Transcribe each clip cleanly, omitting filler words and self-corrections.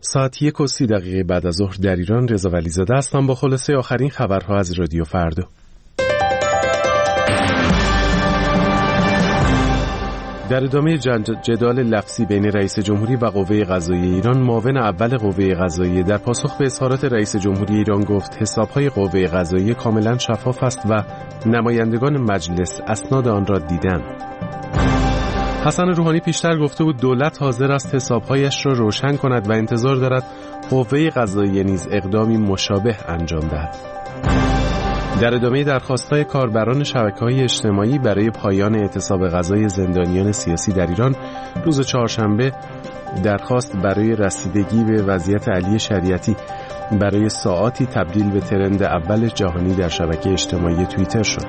ساعت 1:30 بعد از ظهر در ایران. رضا ولیزاده هستم با خلاصه آخرین خبرها از رادیو فردا. در ادامه جدال لفظی بین رئیس جمهوری و قوه قضاییه ایران، معاون اول قوه قضاییه در پاسخ به اظهارات رئیس جمهوری ایران گفت حسابهای قوه قضاییه کاملا شفاف است و نمایندگان مجلس اسناد آن را دیدند. حسن روحانی پیشتر گفته بود دولت حاضر است حسابهایش را روشن کند و انتظار دارد قوه قضاییه نیز اقدامی مشابه انجام دهد. در ادامه درخواست‌های کاربران شبکه‌های اجتماعی برای پایان اعتصاب غذای زندانیان سیاسی در ایران، روز چهارشنبه درخواست برای رسیدگی به وضعیت علی شریعتی برای ساعاتی تبدیل به ترند اول جهانی در شبکه اجتماعی توییتر شد.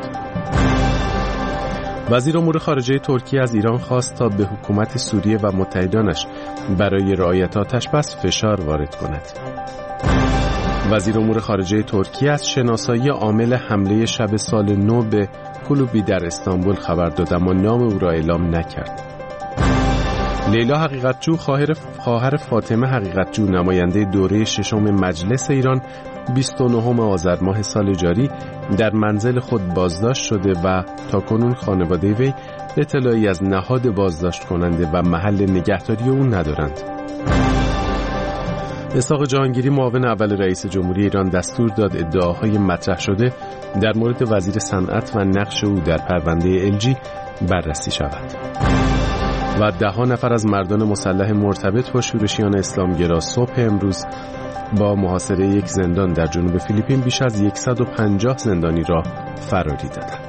وزیر امور خارجه ترکیه از ایران خواست تا به حکومت سوریه و متحدانش برای رعایت آتش‌بس فشار وارد کند. وزیر امور خارجه ترکیه از شناسایی عامل حمله شب سال نو به کلوبی در استانبول خبر داد، اما نام او را اعلام نکرد. لیلا حقیقتجو، خواهر فاطمه حقیقتجو، نماینده دوره ششم مجلس ایران، 29 آذر ماه سال جاری در منزل خود بازداشت شده و تاکنون خانواده وی اطلاعی از نهاد بازداشت کننده و محل نگهداری او ندارند. اسحاق جهانگیری، معاون اول رئیس جمهوری ایران، دستور داد ادعاهای مطرح شده در مورد وزیر صنعت و نقش او در پرونده LG بررسی شود. و 10 نفر از مردان مسلح مرتبط با شورشیان اسلامگرا صبح امروز با محاصره یک زندان در جنوب فیلیپین بیش از 150 زندانی را فراری دادند.